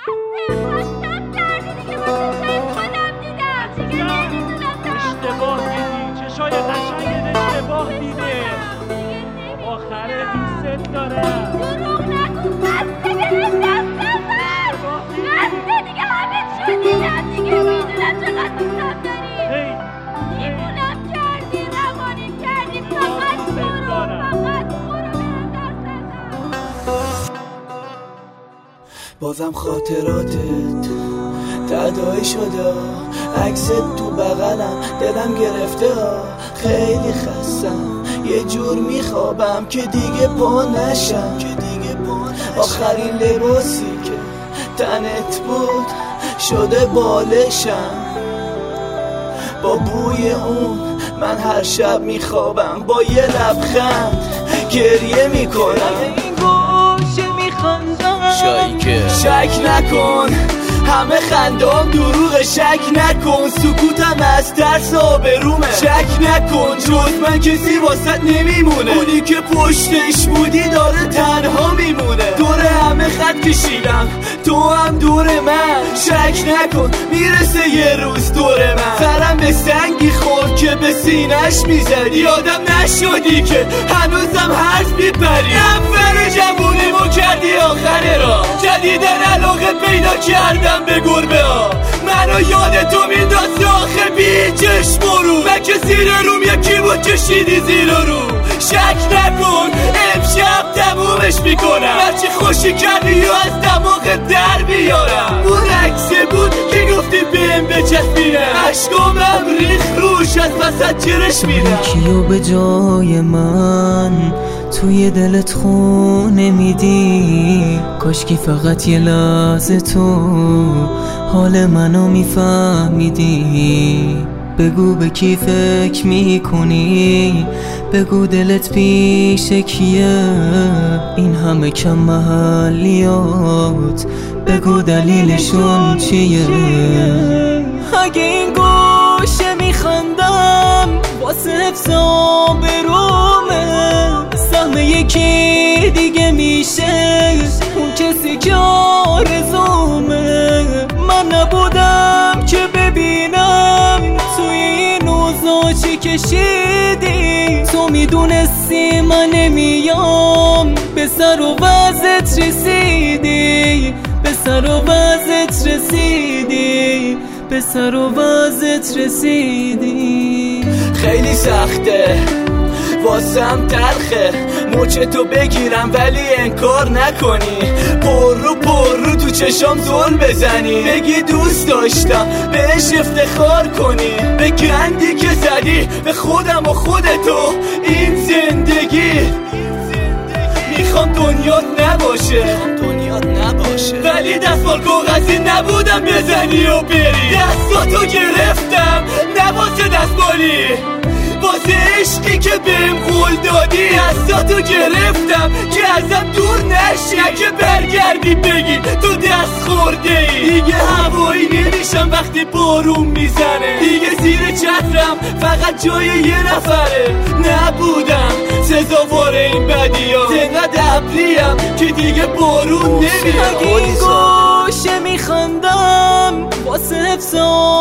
اشتباه دیدی، چشای قشنگت اشتباه دیده. آخره دوست دارم. دروغ نگو، بسته دلت دست نزن. بسته دیگه همه شدیدم دیگه، میدونم چقدر دوستم داری. دیوونم کردی، روانیم کردی، فقط برو بهم دست نزن. بازم خاطراتت تداعی شده، عکست تو بغلم دلم گرفته ها. خیلی خستم، یه جور میخوابم که دیگه پا نشم. آخرین لباسی که تنت بود شده بالشم. با بوی اون من هر شب میخوابم، با یه لبخند گریه میکنم. این گوشه میخندم شک نکن همه خندام دروغه، شک نکن سکوتم از ترس آبرومه. شک نکن جز من کسی واسط نمیمونه، اونی که پشتش بودی داره تنها میمونه. دور همه خط کشیدم، تو هم دور من. شک نکن میرسه یه روز دور من. سرم به سنگی خورد که به سینش میزدی، یادم نشدی که هنوزم حرف میپری. اول جوونیمو کردی آخر را، جدیدن علاقه پیدا کردم به گربه ها. منو یاد تو میندازه آخه بی چشم رو. من که زیر روم یکی بود کشیدی زیر رو. شک نکن امشب تمومش میکنم، هرچی خوشی کردی و از دماغ در بیارم. اون عکسه بود که گفتی بهم بچسبینم، عشقامم ریخ روش از وسط چرش میرم. کیو به جای من توی دلت خونه میدی، کاشکی فقط یه لحظه تو حال منو میفهمیدی. بگو به کی فکر میکنی، بگو دلت پیش کیه. این همه کم محلیات بگو دلیلشون چیه. اگه این گوشه میخندم واسه حفظ آبرومه، سهم یکی دیگه میشه اون کسی که آرزومه. من نبودم که ببینم توی این اوضاع چی کشیدی. تو میدونستی من نمیام، به سر و وضعت رسیدی، به سر و وضعت رسیدی، به سر و وضعت رسیدی. خیلی سخته واسم تلخه مچتو بگیرم ولی انکار نکنی. پر رو تو چشام ظلم بزنی، بگی دوست داشتم بهش افتخار کنی. به گندی که زدی به خودم و خودتو این زندگی. میخوام دنیات نباشه ولی دستمال کاغذی نبودم بزنی و بری. دستاتو گرفتم نواسه دستمالی، واسه عشقی که بهم قول دادی. دستاتو گرفتم که ازم دور نشی، که برگردی بگی تو دست خورده ای. دیگه هوایی نمیشم وقتی بارون میزنه، دیگه زیر چترم فقط جای یه نفره. نبودم سزاوار این بدی ها، انقدر ابریم که دیگه بارون نمیاد. اگه این گوشه میخندم واسه حفظ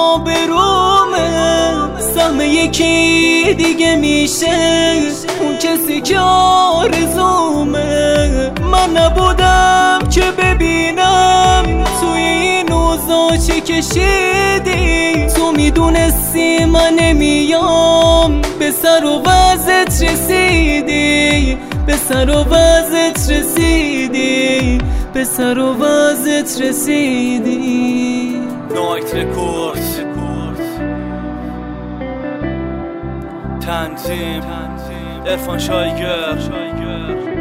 آبرومه، سهم یکی دیگه میشه اون کسی که آرزومه. من نبودم که ببینم توی این اوضاع چی کشیدی. تو میدونستی من نمیام، به سر و وضعت رسیدی، به سر و وضعت رسیدی، به سر و وضعت رسیدی. نایت رکورد تنظیم عرفان شایگر.